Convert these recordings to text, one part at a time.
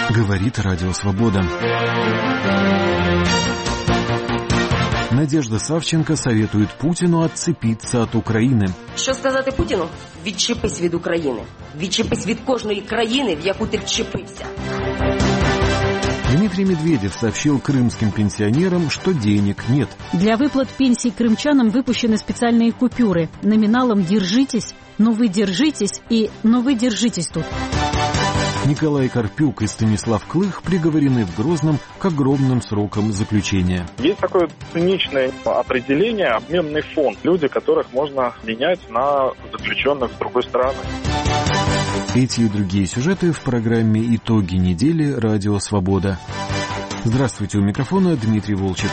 Говорит Радио Свобода. Надежда Савченко советует Путину отцепиться от України. Що сказати Путіну? Відчепись від України. Відчепись від кожної країни, в яку ти вчепився. Дмитрий Медведев сообщил крымским пенсионерам, что денег нет. Для выплат пенсий крымчанам выпущены специальные купюры номиналом «Держитесь», «Но вы держитесь» и «Но вы держитесь тут». Николай Карпюк и Станислав Клых приговорены в Грозном к огромным срокам заключения. Есть такое циничное определение — обменный фонд. Люди, которых можно менять на заключенных с другой стороны. Эти и другие сюжеты в программе «Итоги недели. Радио Свобода». Здравствуйте, у микрофона Дмитрий Волчек.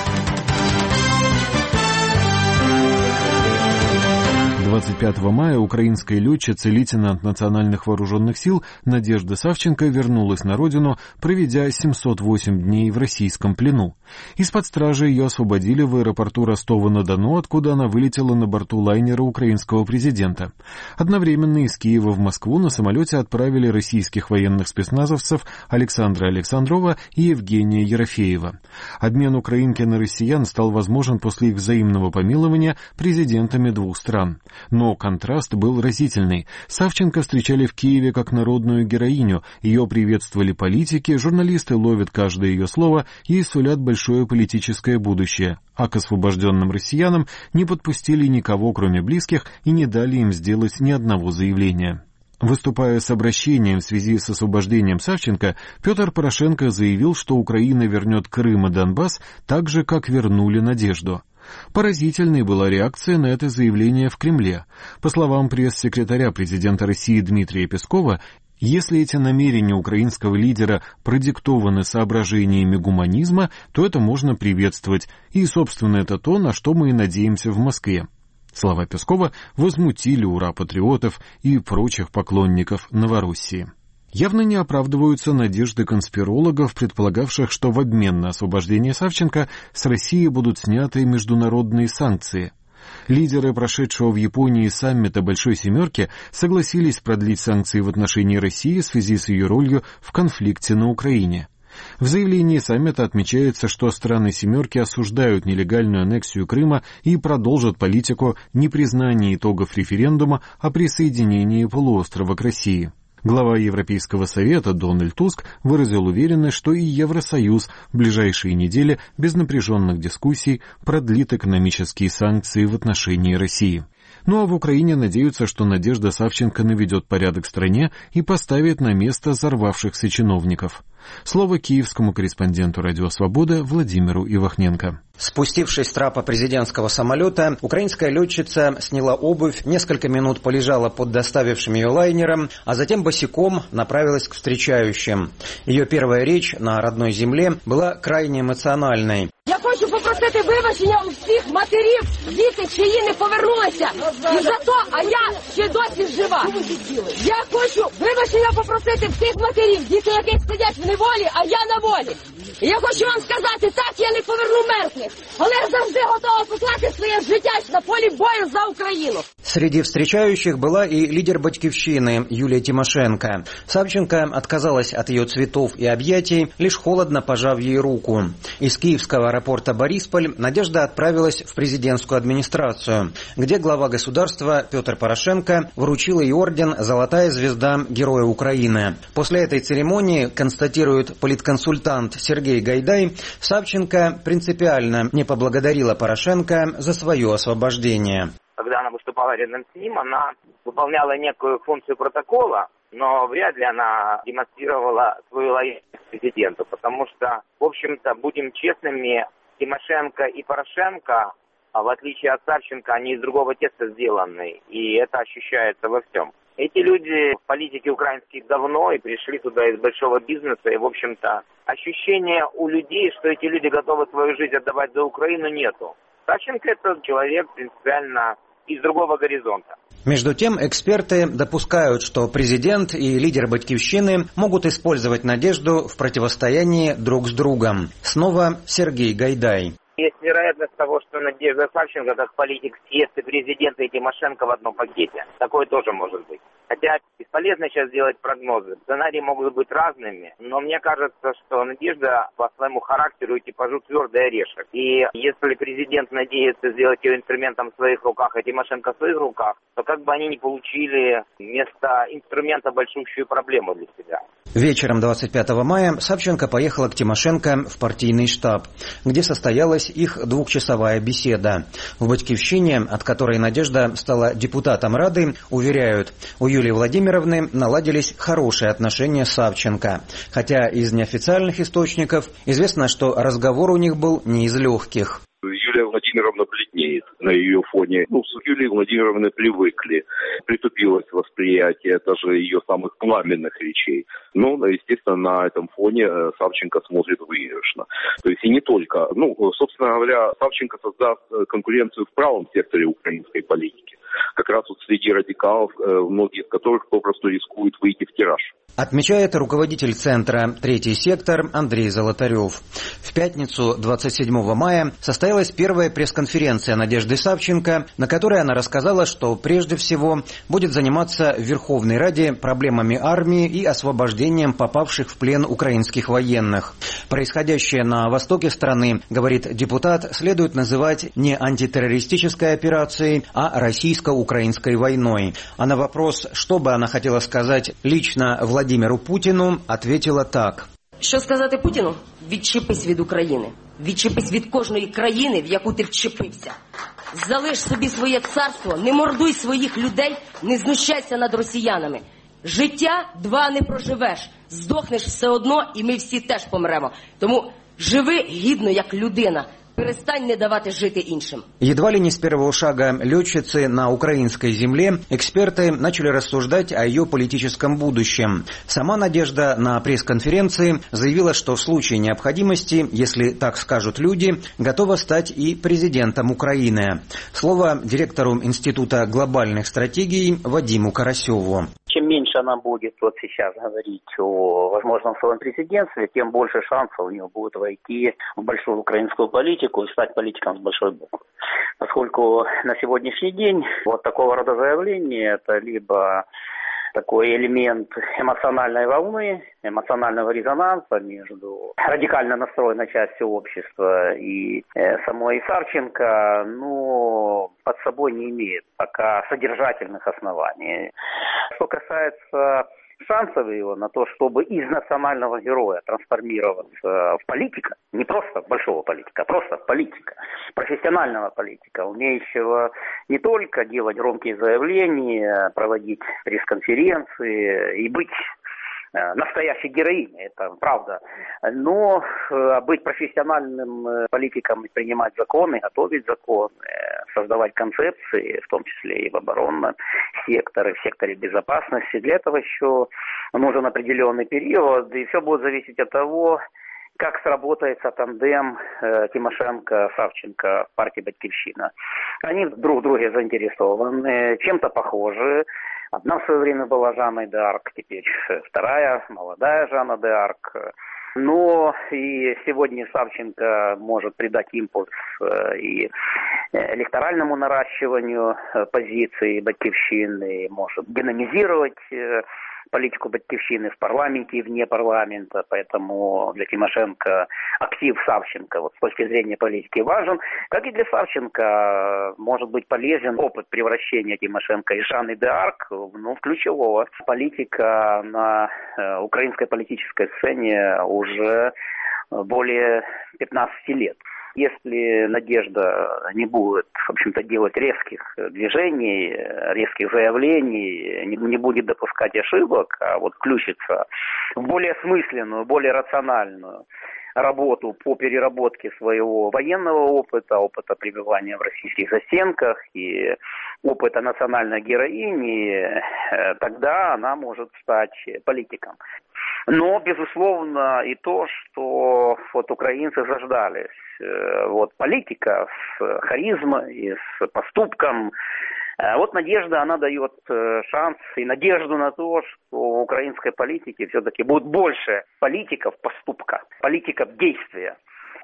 25 мая украинская летчица, лейтенант Национальных вооруженных сил Надежда Савченко вернулась на родину, проведя 708 дней в российском плену. Из-под стражи ее освободили в аэропорту Ростова-на-Дону, откуда она вылетела на борту лайнера украинского президента. Одновременно из Киева в Москву на самолете отправили российских военных спецназовцев Александра Александрова и Евгения Ерофеева. Обмен украинки на россиян стал возможен после их взаимного помилования президентами двух стран. Но контраст был разительный. Савченко встречали в Киеве как народную героиню, ее приветствовали политики, журналисты ловят каждое ее слово и сулят большое политическое будущее. А к освобожденным россиянам не подпустили никого, кроме близких, и не дали им сделать ни одного заявления. Выступая с обращением в связи с освобождением Савченко, Петр Порошенко заявил, что Украина вернет Крым и Донбасс так же, как вернули Надежду. Поразительной была реакция на это заявление в Кремле. По словам пресс-секретаря президента России Дмитрия Пескова, если эти намерения украинского лидера продиктованы соображениями гуманизма, то это можно приветствовать, и, собственно, это то, на что мы и надеемся в Москве. Слова Пескова возмутили ура-патриотов и прочих поклонников Новороссии. Явно не оправдываются надежды конспирологов, предполагавших, что в обмен на освобождение Савченко с России будут сняты международные санкции. Лидеры прошедшего в Японии саммита Большой Семерки согласились продлить санкции в отношении России в связи с ее ролью в конфликте на Украине. В заявлении саммита отмечается, что страны «семерки» осуждают нелегальную аннексию Крыма и продолжат политику непризнания итогов референдума о присоединении полуострова к России. Глава Европейского совета Дональд Туск выразил уверенность, что и Евросоюз в ближайшие недели без напряженных дискуссий продлит экономические санкции в отношении России. Ну а в Украине надеются, что Надежда Савченко наведет порядок в стране и поставит на место взорвавшихся чиновников. Слово киевскому корреспонденту «Радио Свобода» Владимиру Ивахненко. Спустившись с трапа президентского самолета, украинская летчица сняла обувь, несколько минут полежала под доставившим ее лайнером, а затем босиком направилась к встречающим. Ее первая речь на родной земле была крайне эмоциональной. Я хочу попросити вибачення у всіх матерів, діти, чиї не повернулися. І за то, а я ще досі жива. Я хочу вибачення попросити всіх матерів, діти, яких сидять в неволі, а я на волі. І я хочу вам сказати, так, я не поверну мертвих, але я завжди готова покласти своє життя на полі бою за Украину. Среди встречающих была и лидер «Батькивщины» Юлия Тимошенко. Савченко отказалась от ее цветов и объятий, лишь холодно пожав ей руку. Из киевского аэропорта Борисполь Надежда отправилась в президентскую администрацию, где глава государства Петр Порошенко вручил ей орден «Золотая звезда Героя Украины». После этой церемонии, констатирует политконсультант Сергей Гайдай, Савченко принципиально не поблагодарила Порошенко за свое освобождение. Когда она выступала рядом с ним, она выполняла некую функцию протокола, но вряд ли она демонстрировала свою лояльность президенту, потому что, в общем-то, будем честными, Тимошенко и Порошенко, в отличие от Савченко, они из другого теста сделаны, и это ощущается во всем. Эти люди в политике украинской давно и пришли туда из большого бизнеса, и, в общем-то, ощущения у людей, что эти люди готовы свою жизнь отдавать за Украину, нету. Савченко — это человек принципиально из другого горизонта. Между тем, эксперты допускают, что президент и лидер «Батькивщины» могут использовать Надежду в противостоянии друг с другом. Снова Сергей Гайдай. Есть вероятность того, что Надежда Савченко как политик съест и президента, и Тимошенко в одном пакете. Такое тоже может быть. Хотя бесполезно сейчас делать прогнозы. Сценарии могут быть разными, но мне кажется, что Надежда по своему характеру и типажу твердый орешек. И если президент надеется сделать ее инструментом в своих руках, а Тимошенко в своих руках, то как бы они не получили вместо инструмента большущую проблему для себя. Вечером 25 мая Савченко поехала к Тимошенко в партийный штаб, где состоялась их двухчасовая беседа. В «Батькивщине», от которой Надежда стала депутатом Рады, уверяют, у Юлии Владимировны наладились хорошие отношения с Савченко. Хотя из неофициальных источников известно, что разговор у них был не из легких. Юлия Владимировна бледнеет на ее фоне. С Юлией Владимировной привыкли. Притупилось восприятие даже ее самых пламенных речей. Но, естественно, на этом фоне Савченко смотрит выигрышно. То есть и не только. Собственно говоря, Савченко создаст конкуренцию в правом секторе украинской политики. Как раз вот среди радикалов, многие из которых попросту рискуют выйти в тираж. Отмечает руководитель центра «Третий сектор» Андрей Золотарев. В пятницу 27 мая состоялась первая пресс-конференция Надежды Савченко, на которой она рассказала, что прежде всего будет заниматься в Верховной Раде проблемами армии и освобождением попавших в плен украинских военных. Происходящее на востоке страны, говорит депутат, следует называть не антитеррористической операцией, а российско-украинской войной. А на вопрос, что бы она хотела сказать лично Владимиру Путіну, ответила так. Що сказати Путіну? Відчепись від України. Відчепись від кожної країни, в яку ти вчепився. Залиш собі своє царство, не мордуй своїх людей, не знущайся над росіянами. Життя два не проживеш, здохнеш все одно і ми всі теж помремо. Тому живи гідно, як людина. Перестань не давати жити іншим. Едва ли не с первого шага летчицы на украинской земле эксперты начали рассуждать о ее политическом будущем. Сама Надежда на пресс-конференции заявила, что в случае необходимости, если так скажут люди, готова стать и президентом Украины. Слово директору Института глобальных стратегий Вадиму Карасеву. Чем меньше она будет вот сейчас говорить о возможном своем президентстве, тем больше шансов у нее будет войти в большую украинскую политику и стать политиком с большой буквы. Поскольку на сегодняшний день вот такого рода заявления это либо такой элемент эмоциональной волны, эмоционального резонанса между радикально настроенной частью общества и самой Савченко, под собой не имеет пока содержательных оснований. Что касается шансов его на то, чтобы из национального героя трансформироваться в политика, не просто большого политика, а просто политика, профессионального политика, умеющего не только делать громкие заявления, проводить пресс-конференции и быть настоящей героиней, это правда, но быть профессиональным политиком и принимать законы, готовить законы, создавать концепции, в том числе и в оборонном секторе, в секторе безопасности, для этого еще нужен определенный период, и все будет зависеть от того, как сработается тандем Тимошенко-Савченко в партии «Батькивщина». Они друг в друге заинтересованы, чем-то похожи. Одна в свое время была Жанной д'Арк, теперь вторая, молодая Жанна д'Арк. Но и сегодня Савченко может придать импульс и электоральному наращиванию позиций «Батькивщины», может динамизировать политику «Батькивщины» в парламенте и вне парламента, поэтому для Тимошенко актив Савченко с точки зрения политики важен, как и для Савченко может быть полезен опыт превращения Тимошенко из Жанны д'Арк в ключевого политика на украинской политической сцене уже более 15 лет. Если Надежда не будет, в общем-то, делать резких движений, резких заявлений, не будет допускать ошибок, а вот включится в более осмысленную, более рациональную работу по переработке своего военного опыта пребывания в российских застенках и опыта национальной героини, тогда она может стать политиком. Но, безусловно, и то, что украинцы заждались. Политика с харизмой и с поступком. Надежда, она дает шанс и надежду на то, что в украинской политике все-таки будет больше политиков поступка, политиков действия.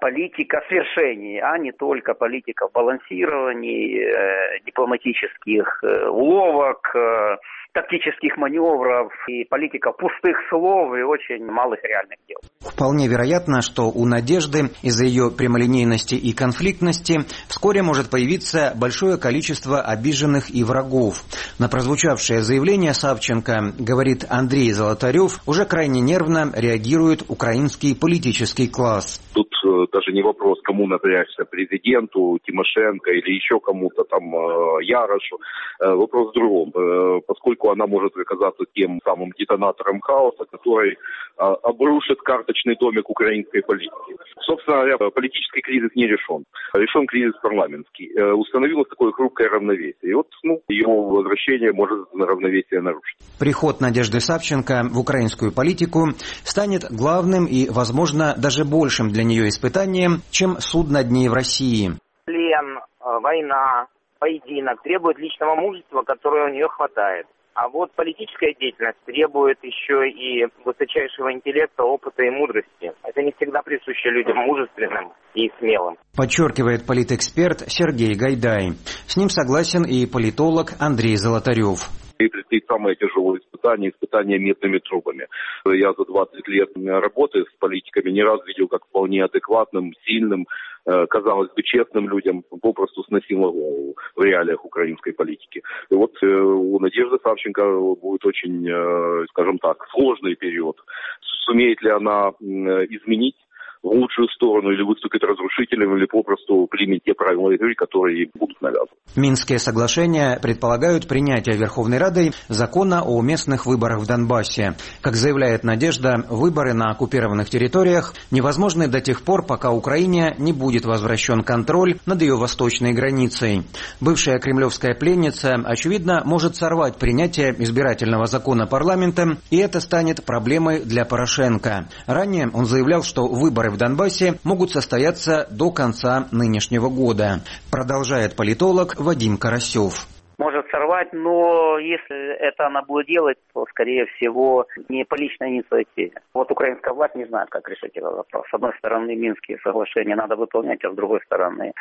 политика свершений, а не только политика балансирований, дипломатических уловок, тактических маневров и политика пустых слов и очень малых реальных дел. Вполне вероятно, что у Надежды из-за ее прямолинейности и конфликтности вскоре может появиться большое количество обиженных и врагов. На прозвучавшее заявление Савченко, говорит Андрей Золотарев, уже крайне нервно реагирует украинский политический класс. Тут даже не вопрос, кому напрячься, президенту, Тимошенко или еще кому-то там, Ярошу. Вопрос в другом. Поскольку она может оказаться тем самым детонатором хаоса, который обрушит карточный домик украинской политики. Собственно говоря, политический кризис не решен. Решен кризис парламентский. Установилось такое хрупкое равновесие. И вот ее возвращение может равновесие нарушить. Приход Надежды Савченко в украинскую политику станет главным и, возможно, даже большим для нее испытанием, чем суд над ней в России. Плен, война, поединок требует личного мужества, которое у нее хватает. А вот политическая деятельность требует еще и высочайшего интеллекта, опыта и мудрости. Это не всегда присуще людям мужественным и смелым. Подчеркивает политэксперт Сергей Гайдай. С ним согласен и политолог Андрей Золотарев. И предстоит самое тяжелое испытание медными трубами. Я за 20 лет работы с политиками не раз видел, как вполне адекватным, сильным, казалось бы, честным людям попросту сносило голову в реалиях украинской политики. И вот у Надежды Савченко будет очень, скажем так, сложный период. Сумеет ли она изменить в лучшую сторону или выступит разрушителем, или попросту примет те правила игры, которые ей будут навязаны. Минские соглашения предполагают принятие Верховной Радой закона о местных выборах в Донбассе. Как заявляет Надежда, выборы на оккупированных территориях невозможны до тех пор, пока Украине не будет возвращен контроль над ее восточной границей. Бывшая кремлевская пленница, очевидно, может сорвать принятие избирательного закона парламентом, и это станет проблемой для Порошенко. Ранее он заявлял, что выборы в Донбассе могут состояться до конца нынешнего года. Продолжает политолог Вадим Карасев. Может сорвать, но если это она будет делать, то, скорее всего, не по личной инициативе. Вот украинская власть не знает, как решить этот вопрос. С одной стороны, Минские соглашения надо выполнять, а с другой стороны,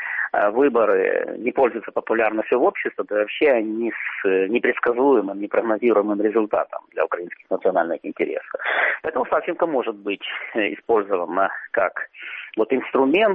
выборы не пользуются популярностью в обществе, да вообще они с непредсказуемым, непрогнозируемым результатом для украинских национальных интересов. Поэтому Савченко может быть использована как инструмент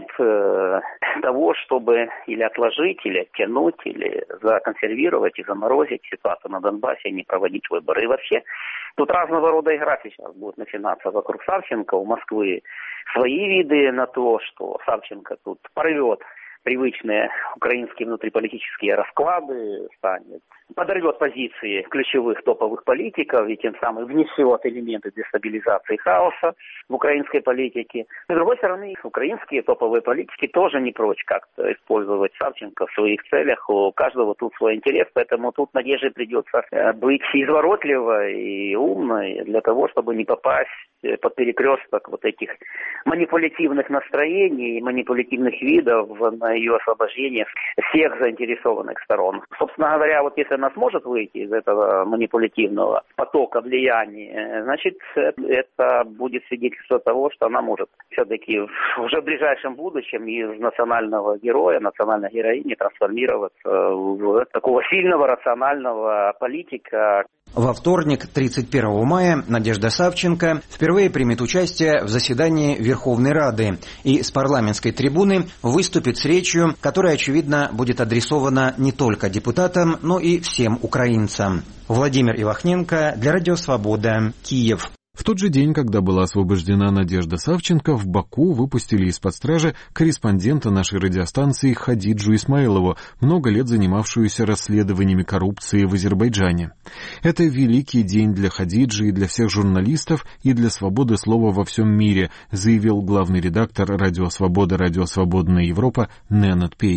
того, чтобы или отложить, или оттянуть, или законсервировать и заморозить ситуацию на Донбассе и не проводить выборы. И вообще, тут разного рода игра сейчас будет начинаться вокруг Савченко. У Москвы свои виды на то, что Савченко тут порвет привычные украинские внутриполитические расклады, подорвет позиции ключевых топовых политиков и тем самым внесет элементы дестабилизации хаоса в украинской политике. И, с другой стороны, украинские топовые политики тоже не прочь как-то использовать Савченко в своих целях. У каждого тут свой интерес, поэтому тут Надежде придется быть изворотливой и умной для того, чтобы не попасть под перекресток вот этих манипулятивных настроений, манипулятивных видов на ее освобождение всех заинтересованных сторон. Собственно говоря, вот если она сможет выйти из этого манипулятивного потока влияния, значит, это будет свидетельство того, что она может все-таки уже в ближайшем будущем из национального героя, национальной героини трансформироваться в такого сильного, рационального политика. Во вторник, 31 мая, Надежда Савченко впервые примет участие в заседании Верховной Рады и с парламентской трибуны выступит с речью, которая, очевидно, будет адресована не только депутатам, но и всем украинцам. Владимир Ивахненко для Радио Свобода, Киев. В тот же день, когда была освобождена Надежда Савченко, в Баку выпустили из-под стражи корреспондента нашей радиостанции Хадиджу Исмаилову, много лет занимавшуюся расследованиями коррупции в Азербайджане. Это великий день для Хадиджи и для всех журналистов и для свободы слова во всем мире, заявил главный редактор Радио Свобода, Радио Свободная Европа Ненет Пейдж.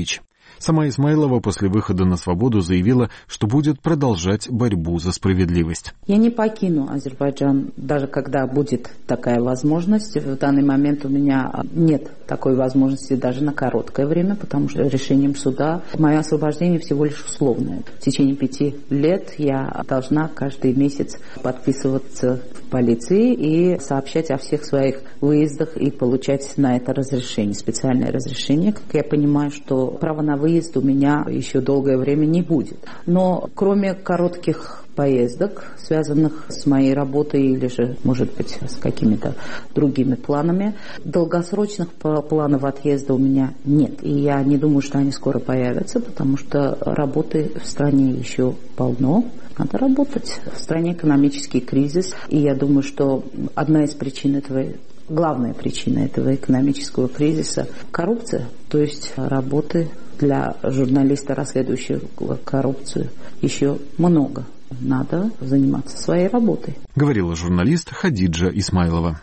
Сама Исмайлова после выхода на свободу заявила, что будет продолжать борьбу за справедливость. Я не покину Азербайджан, даже когда будет такая возможность. В данный момент у меня нет такой возможности даже на короткое время, потому что решением суда мое освобождение всего лишь условное. В течение 5 лет я должна каждый месяц подписываться в полиции и сообщать о всех своих выездах и получать на это разрешение, специальное разрешение. Как я понимаю, что право на выезд у меня еще долгое время не будет. Но кроме коротких поездок, связанных с моей работой или же, может быть, с какими-то другими планами, долгосрочных планов отъезда у меня нет. И я не думаю, что они скоро появятся, потому что работы в стране еще полно. Надо работать. В стране экономический кризис. И я думаю, что одна из причин этого, главная причина этого экономического кризиса – коррупция. То есть работы для журналиста, расследующего коррупцию, еще много. Надо заниматься своей работой. Говорила журналист Хадиджа Исмайлова.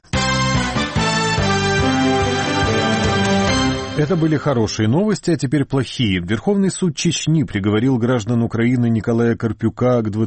Это были хорошие новости, а теперь плохие. Верховный суд Чечни приговорил граждан Украины Николая Карпюка к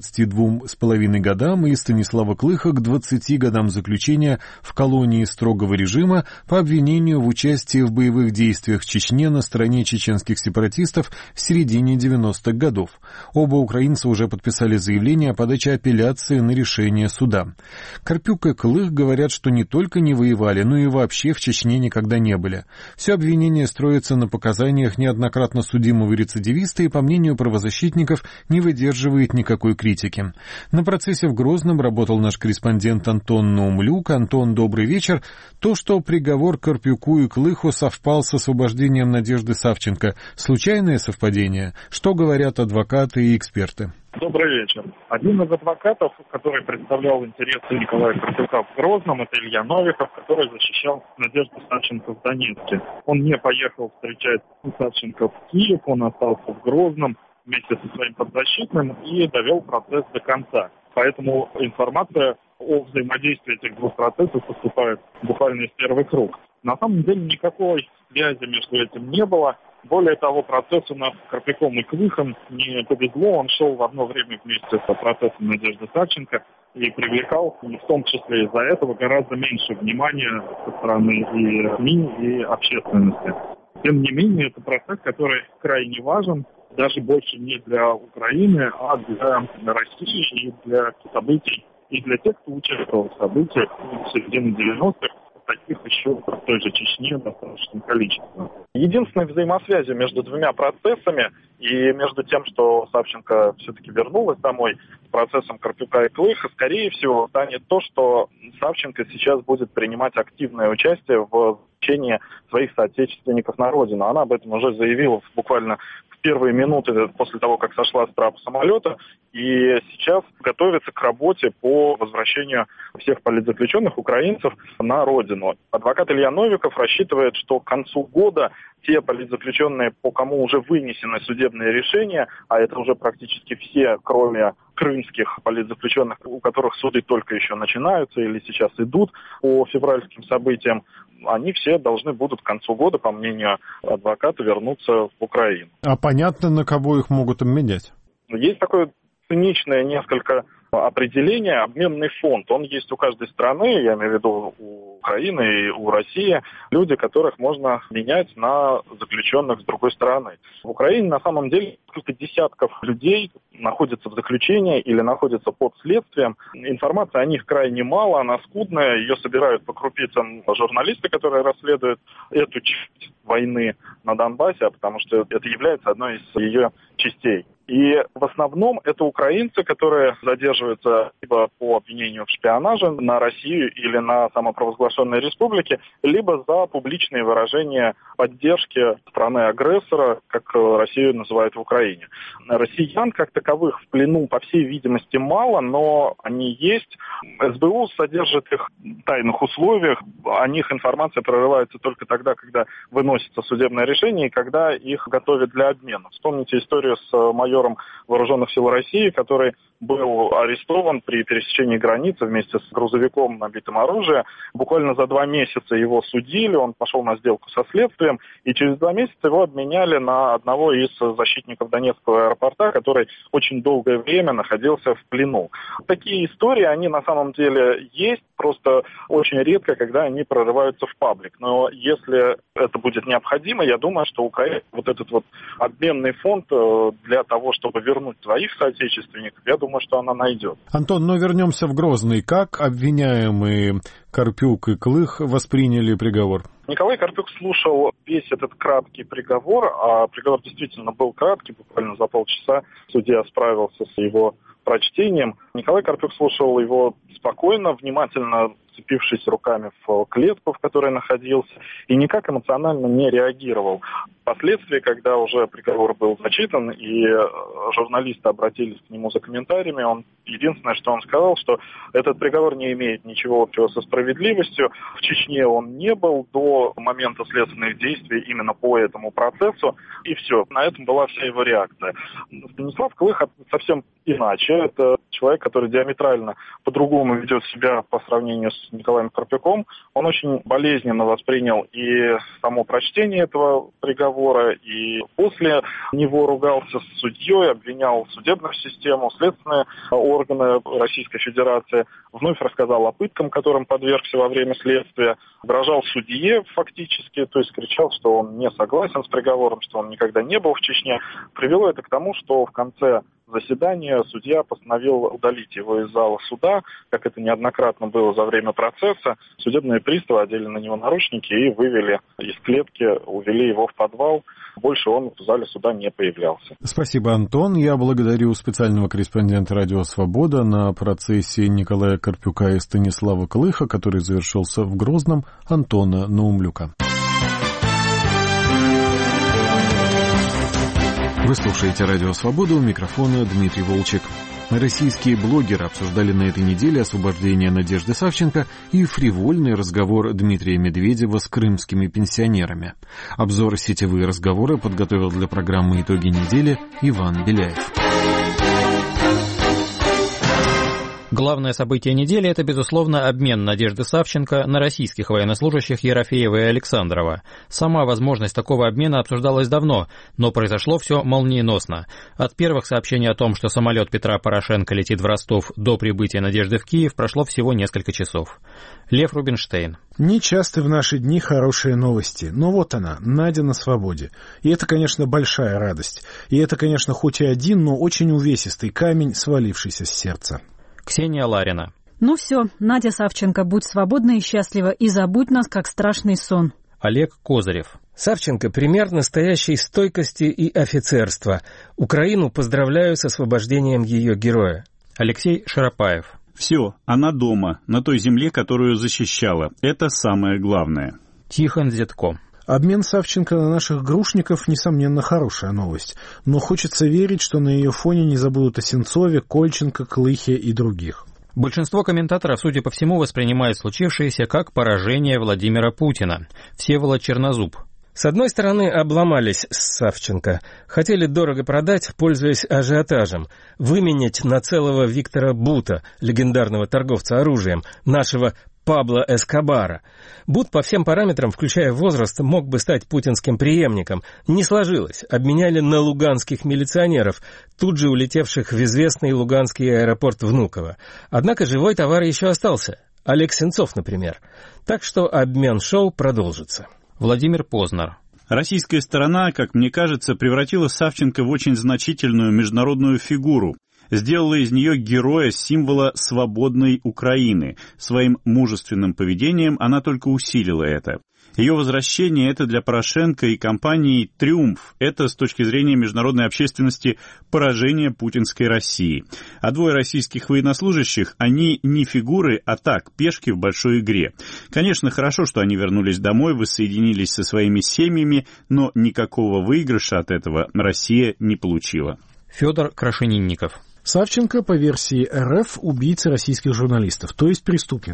22,5 годам и Станислава Клыха к 20 годам заключения в колонии строгого режима по обвинению в участии в боевых действиях в Чечне на стороне чеченских сепаратистов в середине 90-х годов. Оба украинца уже подписали заявление о подаче апелляции на решение суда. Карпюк и Клых говорят, что не только не воевали, но и вообще в Чечне никогда не были. Все обвинение строится на показаниях неоднократно судимого рецидивиста и, по мнению правозащитников, не выдерживает никакой критики. На процессе в Грозном работал наш корреспондент Антон Наумлюк. Антон, добрый вечер. То, что приговор Карпюку и Клыху совпал с освобождением Надежды Савченко, случайное совпадение? Что говорят адвокаты и эксперты? Добрый вечер. Один из адвокатов, который представлял интересы Николая Карпюка в Грозном, это Илья Новиков, который защищал Надежду Савченко в Донецке. Он не поехал встречать Савченко в Киев, он остался в Грозном вместе со своим подзащитным и довел процесс до конца. Поэтому информация о взаимодействии этих двух процессов поступает буквально из первых рук. На самом деле никакой связи между этим не было. Более того, процесс у нас с Карпюком и Клыхом не повезло. Он шел в одно время вместе с процессом Надежды Савченко и привлекал, в том числе из-за этого, гораздо меньше внимания со стороны и СМИ, и общественности. Тем не менее, это процесс, который крайне важен, даже больше не для Украины, а для России и для событий, и для тех, кто участвовал в событиях в середине 90-х. Таких еще в той же Чечне достаточное количество. Единственной взаимосвязью между двумя процессами и между тем, что Савченко все-таки вернулась домой с процессом Карпюка и Клыха, скорее всего, станет то, что Савченко сейчас будет принимать активное участие в обучении своих соотечественников на родину. Она об этом уже заявила буквально в первые минуты после того, как сошла с трапа самолета, и сейчас готовится к работе по возвращению всех политзаключенных украинцев на родину. Адвокат Илья Новиков рассчитывает, что к концу года те политзаключенные, по кому уже вынесены судебные решения, а это уже практически все, кроме крымских политзаключенных, у которых суды только еще начинаются или сейчас идут по февральским событиям, они все должны будут к концу года, по мнению адвоката, вернуться в Украину. А понятно, на кого их могут обменять? Есть такое циничное несколько определение, обменный фонд. Он есть у каждой страны, я имею в виду у Украины и у России, люди, которых можно менять на заключенных с другой стороны. В Украине на самом деле несколько десятков людей находятся в заключении или находятся под следствием. Информации о них крайне мало, она скудная, ее собирают по крупицам журналисты, которые расследуют эту часть войны на Донбассе, потому что это является одной из ее частей. И в основном это украинцы, которые задерживаются либо по обвинению в шпионаже на Россию или на самопровозглашенные республики, либо за публичные выражения поддержки страны-агрессора, как Россию называют в Украине. Россиян как таковых в плену, по всей видимости, мало, но они есть. СБУ содержит их в тайных условиях. О них информация прорывается только тогда, когда выносится судебное решение и когда их готовят для обмена. Вспомните историю с майором майором Вооруженных сил России, который был арестован при пересечении границы вместе с грузовиком, набитым оружием. Буквально за 2 месяца его судили, он пошел на сделку со следствием, и через 2 месяца его обменяли на одного из защитников Донецкого аэропорта, который очень долгое время находился в плену. Такие истории, они на самом деле есть, просто очень редко, когда они прорываются в паблик. Но если это будет необходимо, я думаю, что Украина вот этот вот обменный фонд для того, чтобы вернуть своих соотечественников, я думаю, что она найдет. Антон, но вернемся в Грозный. Как обвиняемые Карпюк и Клых восприняли приговор? Николай Карпюк слушал весь этот краткий приговор, а приговор действительно был краткий, буквально за полчаса судья справился с его прочтением. Николай Карпюк слушал его спокойно, внимательно вцепившись руками в клетку, в которой находился, и никак эмоционально не реагировал. Впоследствии, когда уже приговор был зачитан, и журналисты обратились к нему за комментариями, он единственное, что он сказал, что этот приговор не имеет ничего общего со справедливостью. В Чечне он не был до момента следственных действий именно по этому процессу, и все. На этом была вся его реакция. Станислав Клых совсем иначе. Это человек, который диаметрально по-другому ведет себя по сравнению с Николаем Карпюком. Он очень болезненно воспринял и само прочтение этого приговора, и после него ругался с судьей, обвинял судебную систему, следственные органы Российской Федерации, вновь рассказал о пыткам, которым подвергся во время следствия, угрожал судье фактически, то есть кричал, что он не согласен с приговором, что он никогда не был в Чечне. Привело это к тому, что в конце заседания судья постановил удалить его из зала суда, как это неоднократно было за время процесса. Судебные приставы одели на него наручники и вывели из клетки, увели его в подвал. Больше он в зале суда не появлялся. Спасибо, Антон. Я благодарю специального корреспондента «Радио Свобода» на процессе Николая Карпюка и Станислава Клыха, который завершился в Грозном, Антона Наумлюка. Вы слушаете «Радио Свобода», у микрофона Дмитрий Волчек. Российские блогеры обсуждали на этой неделе освобождение Надежды Савченко и фривольный разговор Дмитрия Медведева с крымскими пенсионерами. Обзор сетевые разговоры подготовил для программы «Итоги недели» Иван Беляев. Главное событие недели – это, безусловно, обмен Надежды Савченко на российских военнослужащих Ерофеева и Александрова. Сама возможность такого обмена обсуждалась давно, но произошло все молниеносно. От первых сообщений о том, что самолет Петра Порошенко летит в Ростов, до прибытия Надежды в Киев прошло всего несколько часов. Лев Рубинштейн. Не часто в наши дни хорошие новости, но вот она, Надя на свободе. И это, конечно, большая радость. И это, конечно, хоть и один, но очень увесистый камень, свалившийся с сердца. Ксения Ларина. Ну все, Надя Савченко, будь свободна и счастлива, и забудь нас, как страшный сон. Олег Козырев. Савченко – пример настоящей стойкости и офицерства. Украину поздравляю с освобождением ее героя. Алексей Широпаев. Все, она дома, на той земле, которую защищала. Это самое главное. Тихон Зетко. Обмен Савченко на наших грушников, несомненно, хорошая новость. Но хочется верить, что на ее фоне не забудут о Сенцове, Кольченко, Клыхе и других. Большинство комментаторов, судя по всему, воспринимает случившееся как поражение Владимира Путина. Всеволод Чернозуб. С одной стороны, обломались с Савченко. Хотели дорого продать, пользуясь ажиотажем. Выменять на целого Виктора Бута, легендарного торговца оружием, нашего Пабло Эскобара. Бут по всем параметрам, включая возраст, мог бы стать путинским преемником. Не сложилось. Обменяли на луганских милиционеров, тут же улетевших в известный луганский аэропорт Внуково. Однако живой товар еще остался. Олег Сенцов, например. Так что обмен-шоу продолжится. Владимир Познер. Российская сторона, как мне кажется, превратила Савченко в очень значительную международную фигуру. Сделала из нее героя, символа свободной Украины. Своим мужественным поведением она только усилила это. Ее возвращение – это для Порошенко и компании триумф. Это, с точки зрения международной общественности, поражение путинской России. А двое российских военнослужащих, они не фигуры, а так, пешки в большой игре. Конечно, хорошо, что они вернулись домой, воссоединились со своими семьями, но никакого выигрыша от этого Россия не получила. Федор Крашенинников. Савченко, по версии РФ, убийца российских журналистов, то есть преступница.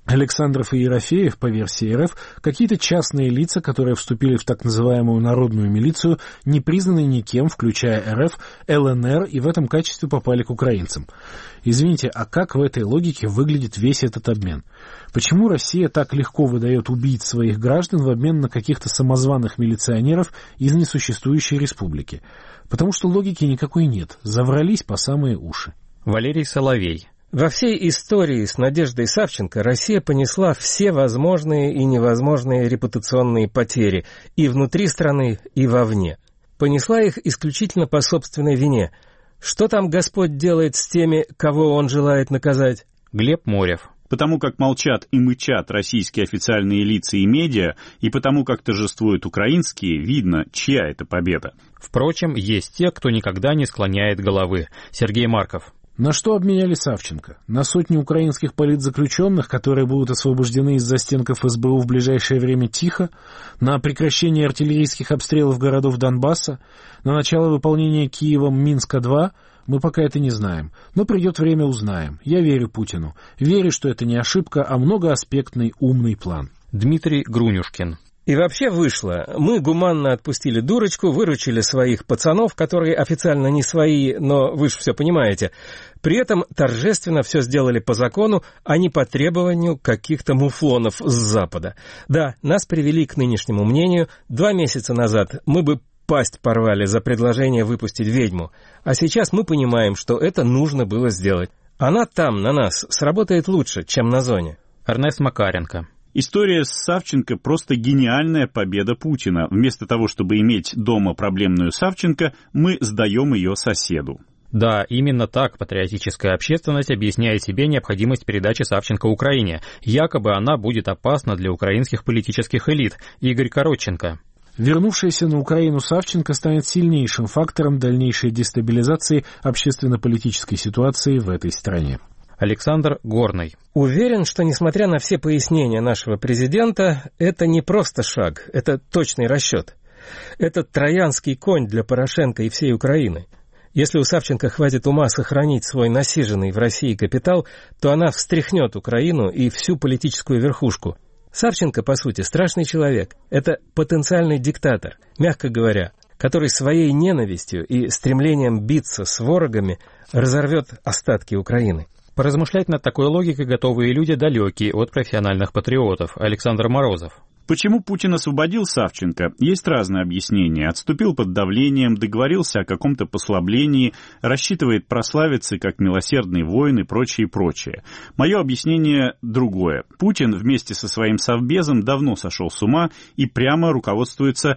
Александров и Ерофеев, по версии РФ, какие-то частные лица, которые вступили в так называемую народную милицию, не признанные никем, включая РФ, ЛНР, и в этом качестве попали к украинцам. Извините, а как в этой логике выглядит весь этот обмен? Почему Россия так легко выдает убийц своих граждан в обмен на каких-то самозваных милиционеров из несуществующей республики? Потому что логики никакой нет, заврались по самые уши. Валерий Соловей. Во всей истории с Надеждой Савченко Россия понесла все возможные и невозможные репутационные потери и внутри страны, и вовне. Понесла их исключительно по собственной вине. Что там Господь делает с теми, кого Он желает наказать? Глеб Морев. Потому как молчат и мычат российские официальные лица и медиа, и потому как торжествуют украинские, видно, чья это победа. Впрочем, есть те, кто никогда не склоняет головы. Сергей Марков. На что обменяли Савченко? На сотни украинских политзаключенных, которые будут освобождены из застенков СБУ в ближайшее время тихо? На прекращение артиллерийских обстрелов городов Донбасса? На начало выполнения Киевом Минска-2? Мы пока это не знаем. Но придет время, узнаем. Я верю Путину. Верю, что это не ошибка, а многоаспектный умный план. Дмитрий Грунюшкин. И вообще вышло. Мы гуманно отпустили дурочку, выручили своих пацанов, которые официально не свои, но вы же все понимаете. При этом торжественно все сделали по закону, а не по требованию каких-то муфлонов с Запада. Да, нас привели к нынешнему мнению. 2 месяца назад мы бы пасть порвали за предложение выпустить ведьму. А сейчас мы понимаем, что это нужно было сделать. Она там, на нас, сработает лучше, чем на зоне. Эрнест Макаренко. История с Савченко просто гениальная победа Путина. Вместо того, чтобы иметь дома проблемную Савченко, мы сдаем ее соседу. Да, именно так патриотическая общественность объясняет себе необходимость передачи Савченко Украине. Якобы она будет опасна для украинских политических элит. Игорь Коротченко. Вернувшаяся на Украину Савченко станет сильнейшим фактором дальнейшей дестабилизации общественно-политической ситуации в этой стране. Александр Горный. Уверен, что, несмотря на все пояснения нашего президента, это не просто шаг, это точный расчет. Это троянский конь для Порошенко и всей Украины. Если у Савченко хватит ума сохранить свой насиженный в России капитал, то она встряхнет Украину и всю политическую верхушку. Савченко, по сути, страшный человек. Это потенциальный диктатор, мягко говоря, который своей ненавистью и стремлением биться с ворогами разорвет остатки Украины. Поразмышлять над такой логикой готовые люди, далекие от профессиональных патриотов. Александр Морозов. Почему Путин освободил Савченко? Есть разные объяснения. Отступил под давлением, договорился о каком-то послаблении, рассчитывает прославиться как милосердный воин и прочее, прочее. Мое объяснение другое. Путин вместе со своим совбезом давно сошел с ума и прямо руководствуется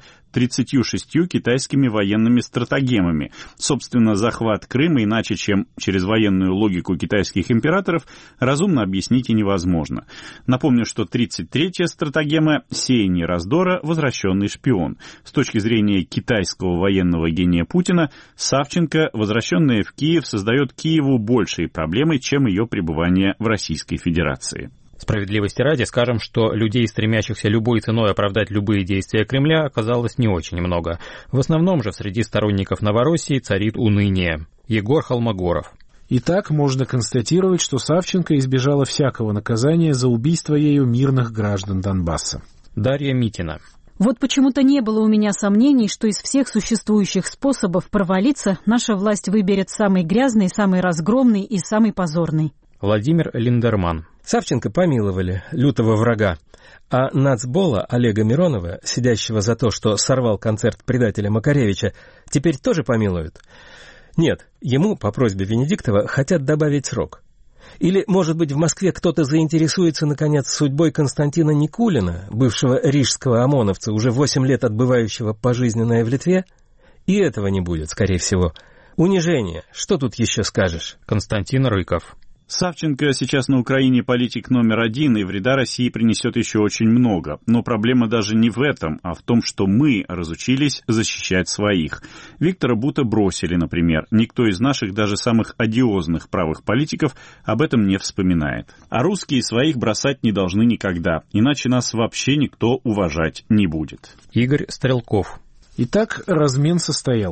36 китайскими военными стратагемами. Собственно, захват Крыма иначе, чем через военную логику китайских императоров, разумно объяснить и невозможно. Напомню, что 33-я стратагема – сеяние раздора, возвращенный шпион. С точки зрения китайского военного гения Путина, Савченко, возвращенная в Киев, создает Киеву большие проблемы, чем ее пребывание в Российской Федерации. Справедливости ради скажем, что людей, стремящихся любой ценой оправдать любые действия Кремля, оказалось не очень много. В основном же среди сторонников Новороссии царит уныние. Егор Холмогоров. Итак, можно констатировать, что Савченко избежала всякого наказания за убийство ею мирных граждан Донбасса. Дарья Митина. Вот почему-то не было у меня сомнений, что из всех существующих способов провалиться наша власть выберет самый грязный, самый разгромный и самый позорный. Владимир Линдерман. Савченко помиловали, лютого врага. А нацбола Олега Миронова, сидящего за то, что сорвал концерт предателя Макаревича, теперь тоже помилуют? Нет, ему, по просьбе Венедиктова, хотят добавить срок. Или, может быть, в Москве кто-то заинтересуется, наконец, судьбой Константина Никулина, бывшего рижского ОМОНовца, уже 8 лет отбывающего пожизненное в Литве? И этого не будет, скорее всего. Унижение. Что тут еще скажешь? Константин Рыков. Савченко сейчас на Украине политик номер 1, и вреда России принесет еще очень много. Но проблема даже не в этом, а в том, что мы разучились защищать своих. Виктора Бута бросили, например. Никто из наших, даже самых одиозных правых политиков, об этом не вспоминает. А русские своих бросать не должны никогда, иначе нас вообще никто уважать не будет. Игорь Стрелков. Итак, размен состоялся.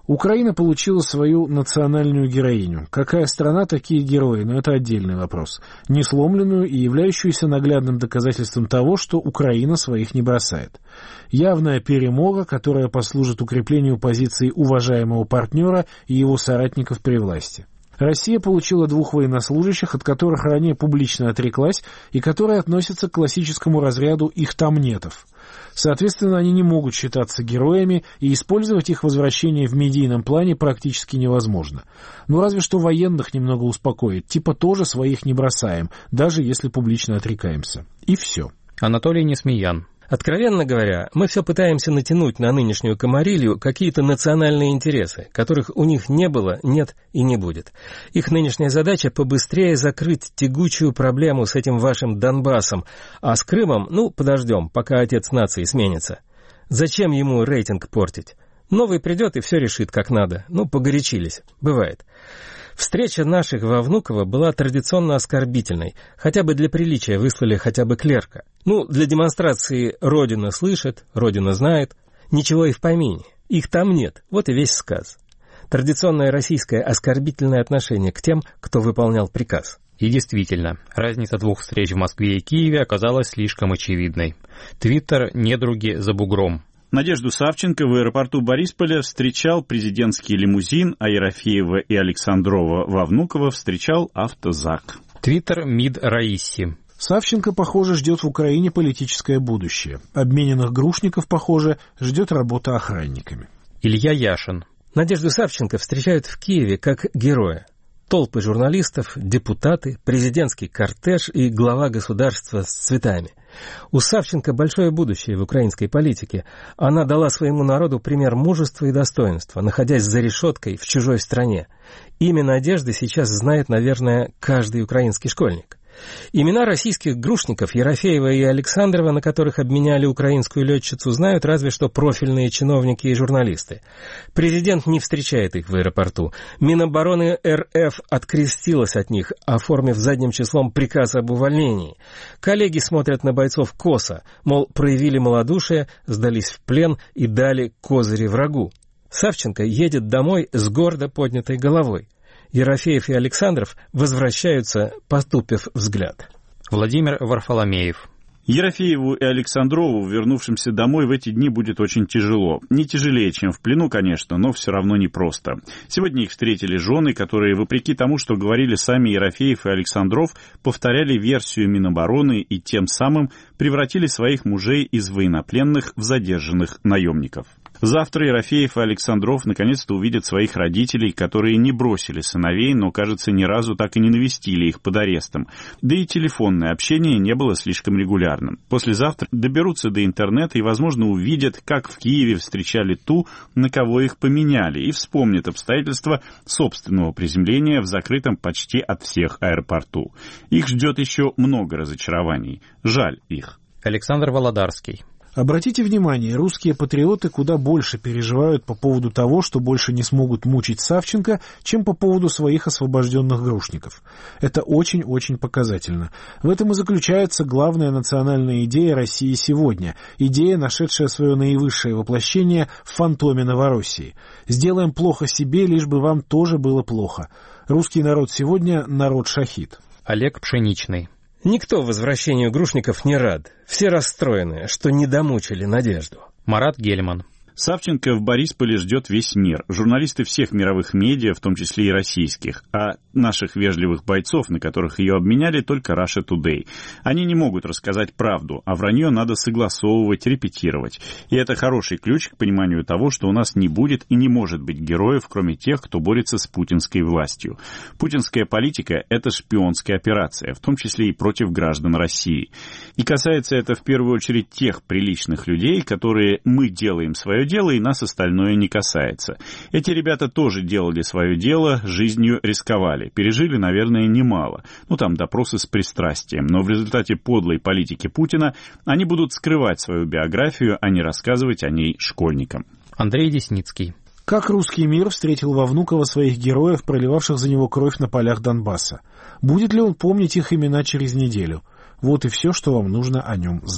Украина получила свою национальную героиню. Какая страна, такие герои, но это отдельный вопрос. Несломленную и являющуюся наглядным доказательством того, что Украина своих не бросает. Явная перемога, которая послужит укреплению позиций уважаемого партнера и его соратников при власти. Россия получила 2 военнослужащих, от которых ранее публично отреклась, и которые относятся к классическому разряду «их-там-нетов». Соответственно, они не могут считаться героями, и использовать их возвращение в медийном плане практически невозможно. Ну, разве что военных немного успокоит, типа тоже своих не бросаем, даже если публично отрекаемся. И все. Анатолий Несмеян. Откровенно говоря, мы все пытаемся натянуть на нынешнюю комарилью какие-то национальные интересы, которых у них не было, нет и не будет. Их нынешняя задача — побыстрее закрыть тягучую проблему с этим вашим Донбассом, а с Крымом, подождем, пока отец нации сменится. Зачем ему рейтинг портить? Новый придет и все решит как надо. Погорячились. Бывает. Встреча наших во Внуково была традиционно оскорбительной. Хотя бы для приличия выслали хотя бы клерка. Для демонстрации «Родина слышит», «Родина знает». Ничего и в помине. Их там нет. Вот и весь сказ. Традиционное российское оскорбительное отношение к тем, кто выполнял приказ. И действительно, разница 2 встреч в Москве и Киеве оказалась слишком очевидной. Твиттер «Недруги за бугром». Надежду Савченко в аэропорту Борисполя встречал президентский лимузин, а Ерофеева и Александрова во Внуково встречал автозак. Твиттер МИД Раиси. Савченко, похоже, ждет в Украине политическое будущее. Обмененных грушников, похоже, ждет работа охранниками. Илья Яшин. Надежду Савченко встречают в Киеве как героя. Толпы журналистов, депутаты, президентский кортеж и глава государства с цветами. У Савченко большое будущее в украинской политике. Она дала своему народу пример мужества и достоинства, находясь за решеткой в чужой стране. Имя Надежды сейчас знает, наверное, каждый украинский школьник. Имена российских грушников Ерофеева и Александрова, на которых обменяли украинскую летчицу, знают разве что профильные чиновники и журналисты. Президент не встречает их в аэропорту. Минобороны РФ открестилась от них, оформив задним числом приказ об увольнении. Коллеги смотрят на бойцов косо, мол, проявили малодушие, сдались в плен и дали козыри врагу. Савченко едет домой с гордо поднятой головой. Ерофеев и Александров возвращаются, потупив взгляд. Владимир Варфоломеев. Ерофееву и Александрову, вернувшимся домой, в эти дни будет очень тяжело. Не тяжелее, чем в плену, конечно, но все равно непросто. Сегодня их встретили жены, которые, вопреки тому, что говорили сами Ерофеев и Александров, повторяли версию Минобороны и тем самым превратили своих мужей из военнопленных в задержанных наемников. Завтра Ерофеев и Александров наконец-то увидят своих родителей, которые не бросили сыновей, но, кажется, ни разу так и не навестили их под арестом. Да и телефонное общение не было слишком регулярным. Послезавтра доберутся до интернета и, возможно, увидят, как в Киеве встречали ту, на кого их поменяли, и вспомнят обстоятельства собственного приземления в закрытом почти от всех аэропорту. Их ждет еще много разочарований. Жаль их. Александр Володарский. Обратите внимание, русские патриоты куда больше переживают по поводу того, что больше не смогут мучить Савченко, чем по поводу своих освобожденных грушников. Это очень-очень показательно. В этом и заключается главная национальная идея России сегодня, идея, нашедшая свое наивысшее воплощение в фантоме Новороссии. «Сделаем плохо себе, лишь бы вам тоже было плохо». Русский народ сегодня — народ-шахид. Олег Пшеничный. Никто возвращению грушников не рад. Все расстроены, что не домучили Надежду. Марат Гельман. Савченко в Борисполе ждет весь мир. Журналисты всех мировых медиа, в том числе и российских. А наших вежливых бойцов, на которых ее обменяли, только Russia Today. Они не могут рассказать правду, а вранье надо согласовывать, репетировать. И это хороший ключ к пониманию того, что у нас не будет и не может быть героев, кроме тех, кто борется с путинской властью. Путинская политика — это шпионская операция, в том числе и против граждан России. И касается это в первую очередь тех приличных людей, которые «мы делаем свое дело, и нас остальное не касается». Эти ребята тоже делали свое дело, жизнью рисковали. Пережили, наверное, немало. Там допросы с пристрастием. Но в результате подлой политики Путина они будут скрывать свою биографию, а не рассказывать о ней школьникам. Андрей Десницкий. Как русский мир встретил во Внуково своих героев, проливавших за него кровь на полях Донбасса? Будет ли он помнить их имена через неделю? Вот и все, что вам нужно о нем знать.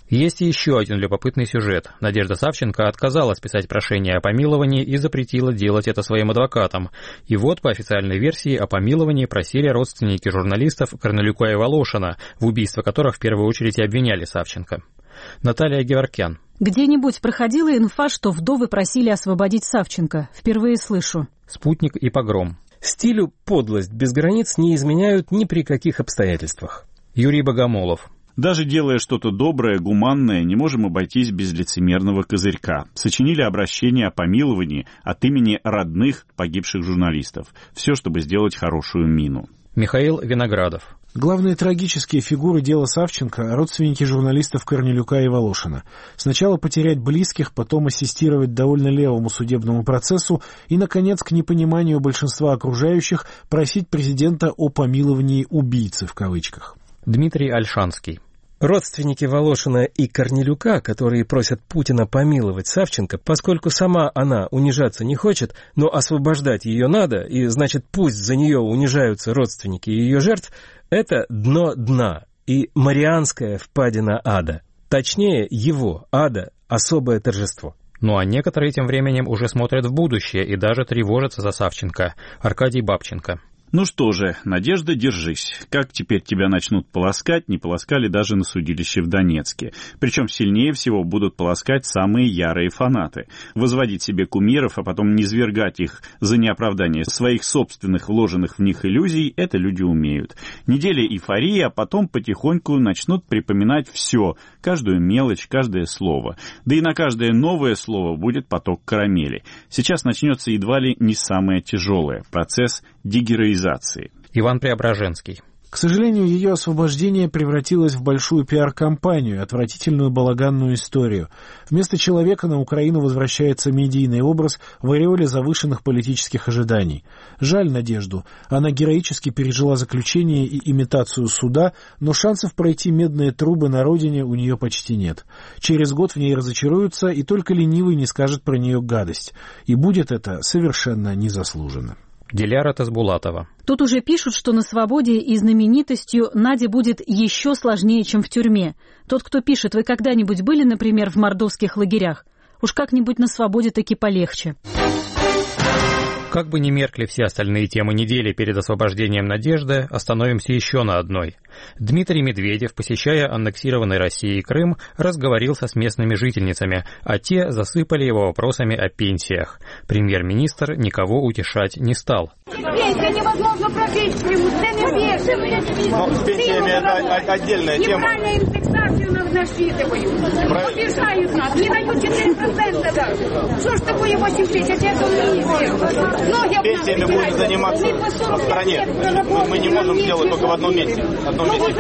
Есть еще один любопытный сюжет. Надежда Савченко отказалась писать прошение о помиловании и запретила делать это своим адвокатам. И вот по официальной версии о помиловании просили родственники журналистов Корнелюка и Волошина, в убийстве которых в первую очередь и обвиняли Савченко. Наталья Геворкян. Где-нибудь проходила инфа, что вдовы просили освободить Савченко. Впервые слышу. Спутник и погром. Стилю подлость без границ не изменяют ни при каких обстоятельствах. Юрий Богомолов. Даже делая что-то доброе, гуманное, не можем обойтись без лицемерного козырька. Сочинили обращение о помиловании от имени родных погибших журналистов. Все, чтобы сделать хорошую мину. Михаил Виноградов. Главные трагические фигуры дела Савченко – родственники журналистов Корнелюка и Волошина. Сначала потерять близких, потом ассистировать довольно левому судебному процессу и, наконец, к непониманию большинства окружающих, просить президента о помиловании «убийцы» в кавычках. Дмитрий Ольшанский. Родственники Волошина и Корнелюка, которые просят Путина помиловать Савченко, поскольку сама она унижаться не хочет, но освобождать ее надо, и значит пусть за нее унижаются родственники ее жертв, это дно дна и Марианская впадина ада. Точнее, его, ада, особое торжество. Ну а некоторые тем временем уже смотрят в будущее и даже тревожатся за Савченко. Аркадий Бабченко. Ну что же, Надежда, держись. Как теперь тебя начнут полоскать, не полоскали даже на судилище в Донецке. Причем сильнее всего будут полоскать самые ярые фанаты. Возводить себе кумиров, а потом низвергать их за неоправдание своих собственных вложенных в них иллюзий, это люди умеют. Неделя эйфории, а потом потихоньку начнут припоминать все, каждую мелочь, каждое слово. Да и на каждое новое слово будет поток карамели. Сейчас начнется едва ли не самое тяжелое – процесс дегероизации. Иван Преображенский. К сожалению, ее освобождение превратилось в большую пиар-кампанию, отвратительную балаганную историю. Вместо человека на Украину возвращается медийный образ в ореоле завышенных политических ожиданий. Жаль Надежду. Она героически пережила заключение и имитацию суда, но шансов пройти медные трубы на родине у нее почти нет. Через год в ней разочаруются, и только ленивый не скажет про нее гадость. И будет это совершенно незаслуженно. Диляра Тасбулатова. Тут уже пишут, что на свободе и знаменитостью Наде будет еще сложнее, чем в тюрьме. Тот, кто пишет, вы когда-нибудь были, например, в мордовских лагерях? Уж как-нибудь на свободе таки полегче. Как бы ни меркли все остальные темы недели перед освобождением Надежды, остановимся еще на одной. Дмитрий Медведев, посещая аннексированный Россией Крым, разговорился с местными жительницами, а те засыпали его вопросами о пенсиях. Премьер-министр никого утешать не стал. Пенсия невозможно пропить в Крыму, цены бешеные. Но с пенсиями это отдельная тема. Неправильно индексацию нам насчитывают. Обижают нас, не дают 4% даже. Что ж такое 8 тысяч, это не пенсиями будут заниматься в стране. Мы не можем сделать только в одном месте. В одном месте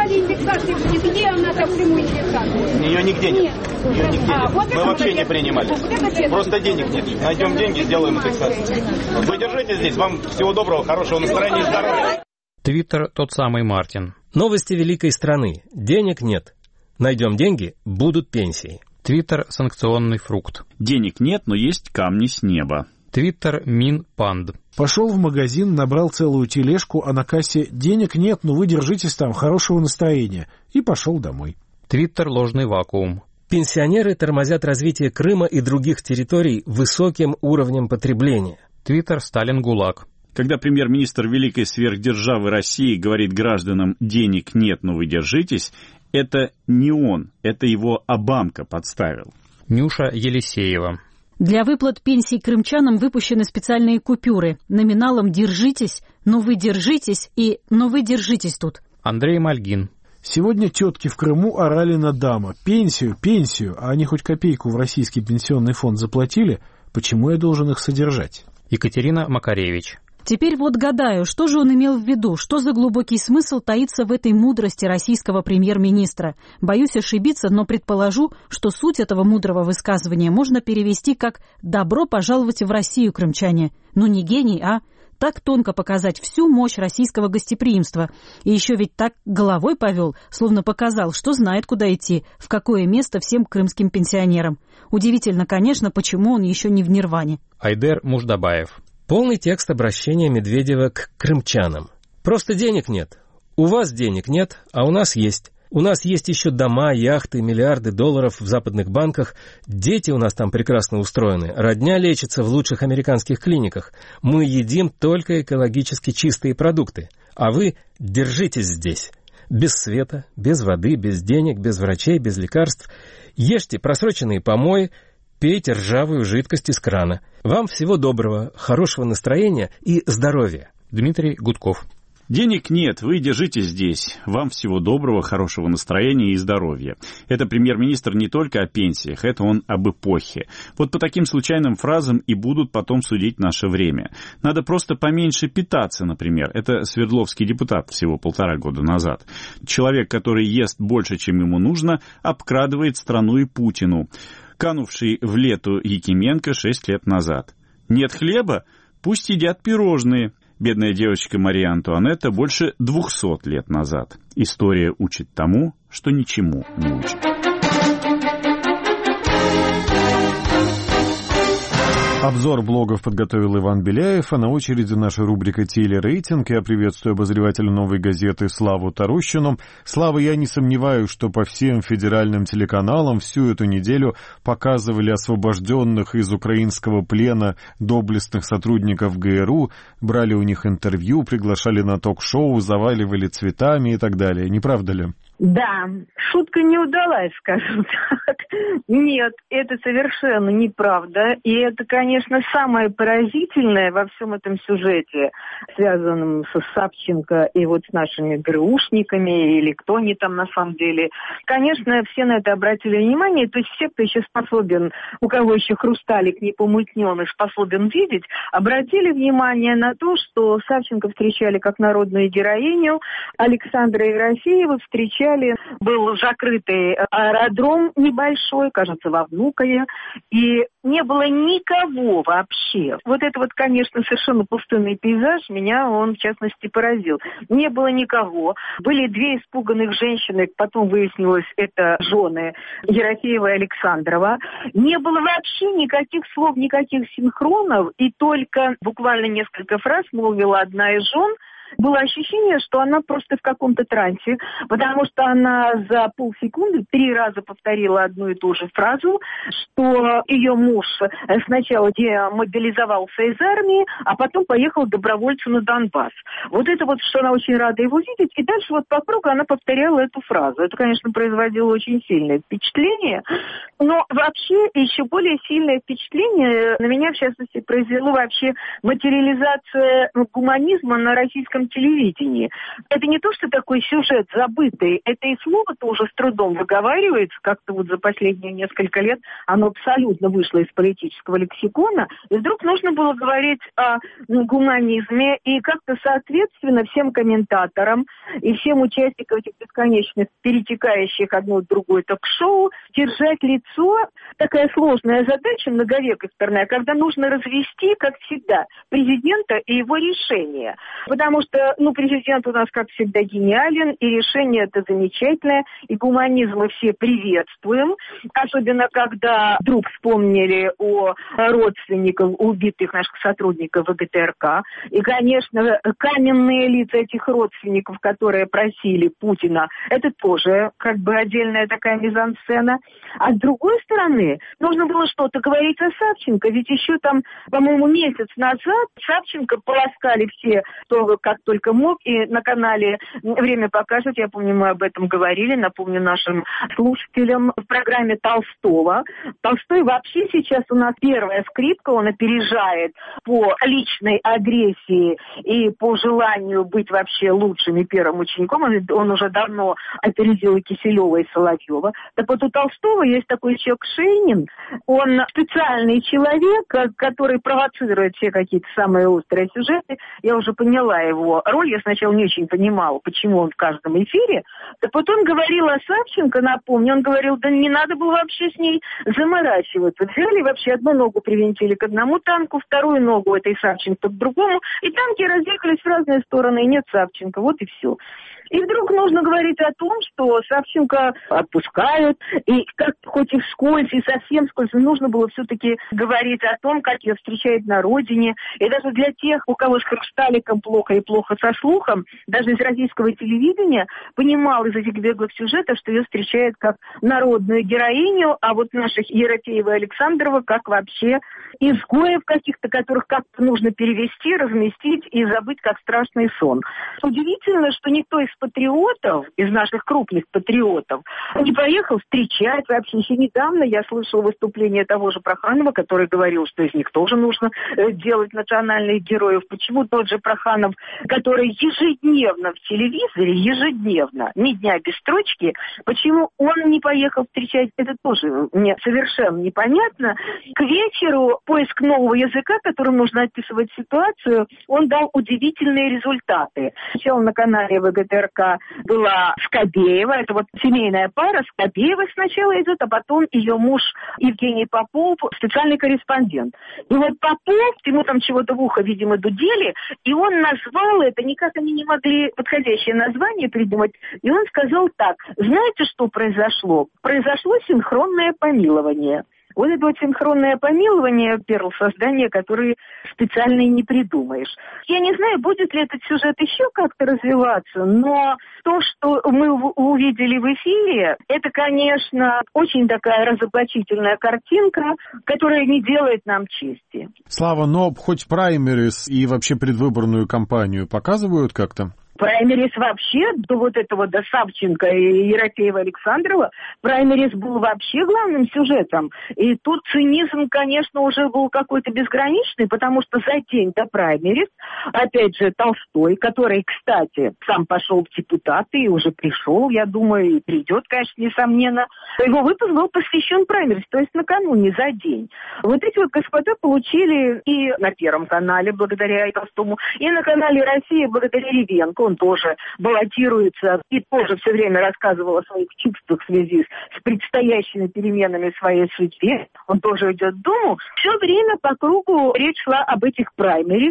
пенсии. Где она там в Крыму индексация? Ее нигде нет. Ее нигде нет. Мы вообще не принимали. Просто денег нет. Найдем деньги, сделаем индексацию. Вы держитесь здесь. Вам всего доброго, хорошего настроения и здоровья. Твиттер тот самый Мартин. Новости великой страны. Денег нет. Найдем деньги, будут пенсии. Твиттер санкционный фрукт. Денег нет, но есть камни с неба. Твиттер Минпанд. Пошел в магазин, набрал целую тележку, а на кассе денег нет, но вы держитесь там, хорошего настроения. И пошел домой. Твиттер ложный вакуум. Пенсионеры тормозят развитие Крыма и других территорий высоким уровнем потребления. Твиттер Сталин ГУЛАГ. Когда премьер-министр великой сверхдержавы России говорит гражданам «денег нет, но вы держитесь», это не он, это его Обамка подставил. Нюша Елисеева. Для выплат пенсий крымчанам выпущены специальные купюры. Номиналом «Держитесь», «Но вы держитесь» и «Но вы держитесь тут». Андрей Мальгин. Сегодня тетки в Крыму орали на дама. Пенсию, пенсию. А они хоть копейку в российский пенсионный фонд заплатили? Почему я должен их содержать? Екатерина Макаревич. Теперь вот гадаю, что же он имел в виду, что за глубокий смысл таится в этой мудрости российского премьер-министра. Боюсь ошибиться, но предположу, что суть этого мудрого высказывания можно перевести как «добро пожаловать в Россию, крымчане». Ну не гений, а? Так тонко показать всю мощь российского гостеприимства. И еще ведь так головой повел, словно показал, что знает, куда идти, в какое место всем крымским пенсионерам. Удивительно, конечно, почему он еще не в Нирване. Айдер Муждабаев. Полный текст обращения Медведева к крымчанам. Просто денег нет. У вас денег нет, а у нас есть. У нас есть еще дома, яхты, миллиарды долларов в западных банках. Дети у нас там прекрасно устроены. Родня лечится в лучших американских клиниках. Мы едим только экологически чистые продукты. А вы держитесь здесь. Без света, без воды, без денег, без врачей, без лекарств. Ешьте просроченные помои, пейте ржавую жидкость из крана. Вам всего доброго, хорошего настроения и здоровья. Дмитрий Гудков. Денег нет, вы держитесь здесь. Вам всего доброго, хорошего настроения и здоровья. Это премьер-министр не только о пенсиях, это он об эпохе. Вот по таким случайным фразам и будут потом судить наше время. Надо просто поменьше питаться, например. Это Свердловский депутат всего 1,5 года назад. Человек, который ест больше, чем ему нужно, обкрадывает страну и Путину. Канувший в лету Якименко 6 лет назад. Нет хлеба? Пусть едят пирожные. Бедная девочка Мария Антуанетта больше 200 лет назад. История учит тому, что ничему не учит. Обзор блогов подготовил Иван Беляев, а на очереди наша рубрика «Телерейтинг». Я приветствую обозревателя «Новой газеты» Славу Тарущину. Слава, я не сомневаюсь, что по всем федеральным телеканалам всю эту неделю показывали освобожденных из украинского плена доблестных сотрудников ГРУ, брали у них интервью, приглашали на ток-шоу, заваливали цветами и так далее. Не правда ли? Да, шутка не удалась, скажем так. Нет, это совершенно неправда. И это, конечно, самое поразительное во всем этом сюжете, связанном со Савченко и вот с нашими ГРУшниками, или кто они там на самом деле. Конечно, все на это обратили внимание. То есть все, кто еще способен, у кого еще хрусталик не помутненный, способен видеть, обратили внимание на то, что Савченко встречали как народную героиню, Александра Ерофеева встречали. Был закрытый аэродром небольшой, кажется, во Внукове, и не было никого вообще. Вот это вот, конечно, совершенно пустынный пейзаж, меня он, в частности, поразил. Не было никого. Были 2 испуганных женщины, потом выяснилось, это жены Ерофеева и Александрова. Не было вообще никаких слов, никаких синхронов, и только буквально несколько фраз молвила одна из жен. Было ощущение, что она просто в каком-то трансе, потому что она за полсекунды 3 раза повторила одну и ту же фразу, что ее муж сначала демобилизовался из армии, а потом поехал добровольцем на Донбасс. Вот это вот, что она очень рада его видеть, и дальше вот по кругу она повторяла эту фразу. Это, конечно, производило очень сильное впечатление, но вообще еще более сильное впечатление на меня, в частности, произвело вообще материализация гуманизма на российском телевидении. Это не то, что такой сюжет забытый, это и слово-то уже с трудом выговаривается, как-то вот за последние несколько лет оно абсолютно вышло из политического лексикона, и вдруг нужно было говорить о гуманизме, и как-то соответственно всем комментаторам и всем участникам этих бесконечных перетекающих одно в другое ток-шоу держать лицо. Такая сложная задача, многовекторная, когда нужно развести, как всегда, президента и его решение. Потому что президент у нас, как всегда, гениален, и решение это замечательное, и гуманизм мы все приветствуем, особенно когда вдруг вспомнили о родственниках убитых наших сотрудников ВГТРК, и, конечно, каменные лица этих родственников, которые просили Путина, это тоже как бы отдельная такая мизансцена. А с другой стороны, нужно было что-то говорить о Савченко, ведь еще там, по-моему, месяц назад Савченко полоскали все, кто как только мог, и на канале «Время покажет», я помню, мы об этом говорили, напомню нашим слушателям, в программе Толстого. Толстой вообще сейчас у нас первая скрипка, он опережает по личной агрессии и по желанию быть вообще лучшим и первым учеником, он уже давно опередил и Киселева, и Соловьева. Так вот у Толстого есть такой человек Шейнин, он специальный человек, который провоцирует все какие-то самые острые сюжеты, я уже поняла его роль, я сначала не очень понимала, почему он в каждом эфире. Так вот он говорил о Савченко, напомню, он говорил, да не надо было вообще с ней заморачиваться. Взяли вообще одну ногу привинтили к одному танку, вторую ногу этой Савченко к другому, и танки разъехались в разные стороны, и нет Савченко, вот и все. И вдруг нужно говорить о том, что Савченко отпускают, и как хоть и вскользь, и совсем вскользь, нужно было все-таки говорить о том, как ее встречают на родине. И даже для тех, у кого с хрусталиком плохо и плохо со слухом, даже из российского телевидения понимал из этих беглых сюжетов, что ее встречают как народную героиню, а вот наших Ерофеева и Александрова как вообще изгоев каких-то, которых как-то нужно перевести, разместить и забыть, как страшный сон. Удивительно, что никто из патриотов, из наших крупных патриотов, не поехал встречать вообще. Еще недавно я слышала выступление того же Проханова, который говорил, что из них тоже нужно делать национальных героев. Почему тот же Проханов, который ежедневно в телевизоре, ежедневно, ни дня без строчки, почему он не поехал встречать, это тоже мне совершенно непонятно. К вечеру поиск нового языка, которым нужно описывать ситуацию, он дал удивительные результаты. Сначала на канале ВГТРК была Скобеева, это вот семейная пара, Скобеева сначала идет, а потом ее муж Евгений Попов, специальный корреспондент. И вот Попов, ему там чего-то в ухо, видимо, дудели, и он назвал это, никак они не могли подходящее название придумать, и он сказал так: знаете, что произошло? Произошло синхронное помилование. Вот это вот синхронное помилование, первое создание, которое специально и не придумаешь. Я не знаю, будет ли этот сюжет еще как-то развиваться, но то, что мы увидели в эфире, это, конечно, очень такая разоблачительная картинка, которая не делает нам чести. Слава, но хоть праймерис и вообще предвыборную кампанию показывают как-то? Праймерис вообще, до вот этого, до Савченко и Ерофеева Александрова, праймерис был вообще главным сюжетом. И тут цинизм, конечно, уже был какой-то безграничный, потому что за день до праймерис, опять же, Толстой, который, кстати, сам пошел в депутаты и уже пришел, я думаю, и придет, конечно, несомненно, его выпуск был посвящен праймерис, то есть накануне, за день. Вот эти вот господа получили и на Первом канале, благодаря Толстому, и на канале «Россия», благодаря Ревенко. Он тоже баллотируется и тоже все время рассказывал о своих чувствах в связи с предстоящими переменами в своей судьбе. Он тоже идет в Думу. Все время по кругу речь шла об этих праймерис.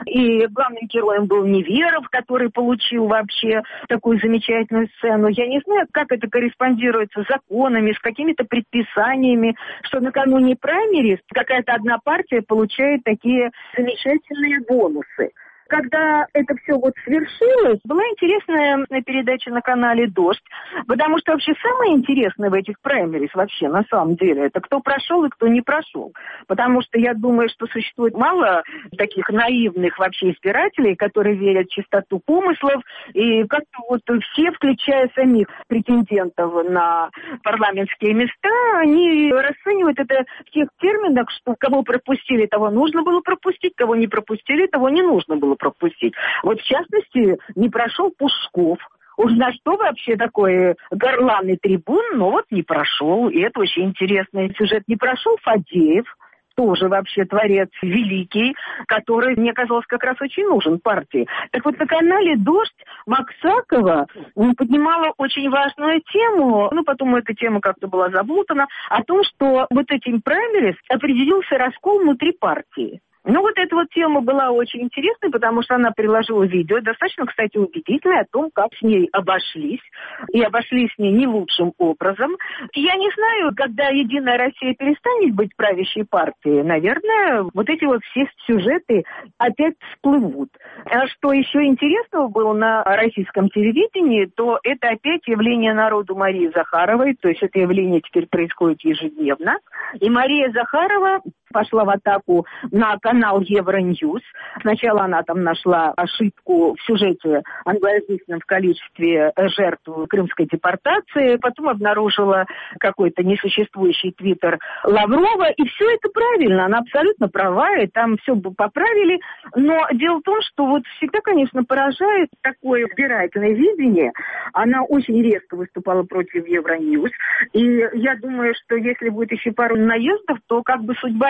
И главным героем был Неверов, который получил вообще такую замечательную сцену. Я не знаю, как это корреспондируется с законами, с какими-то предписаниями, что накануне праймерис какая-то одна партия получает такие замечательные бонусы. Когда это все вот свершилось, была интересная передача на канале «Дождь», потому что вообще самое интересное в этих праймерис вообще на самом деле, это кто прошел и кто не прошел. Потому что я думаю, что существует мало таких наивных вообще избирателей, которые верят в чистоту помыслов, и как-то вот все, включая самих претендентов на парламентские места, они расценивают это в тех терминах, что кого пропустили, того нужно было пропустить, кого не пропустили, того не нужно было пропустить. Вот в частности, не прошел Пушков. Уж на что вообще такой горланный трибун, но вот не прошел. И это очень интересный сюжет. Не прошел Фадеев, тоже вообще творец великий, который, мне казалось, как раз очень нужен партии. Так вот, на канале «Дождь» Максакова поднимала очень важную тему, потом эта тема как-то была забутана, о том, что вот этим праймерис определился раскол внутри партии. Вот эта вот тема была очень интересной, потому что она приложила видео, достаточно, кстати, убедительное, о том, как с ней обошлись. И обошлись с ней не лучшим образом. Я не знаю, когда «Единая Россия» перестанет быть правящей партией, наверное, вот эти вот все сюжеты опять всплывут. А что еще интересного было на российском телевидении, то это опять явление народу Марии Захаровой, то есть это явление теперь происходит ежедневно. И Мария Захарова пошла в атаку на канал Евроньюз. Сначала она там нашла ошибку в сюжете англоязычном в количестве жертв крымской депортации, потом обнаружила какой-то несуществующий твиттер Лаврова, и все это правильно, она абсолютно права, и там все поправили. Но дело в том, что вот всегда, конечно, поражает такое избирательное видение. Она очень резко выступала против Евроньюз, и я думаю, что если будет еще пару наездов, то как бы судьба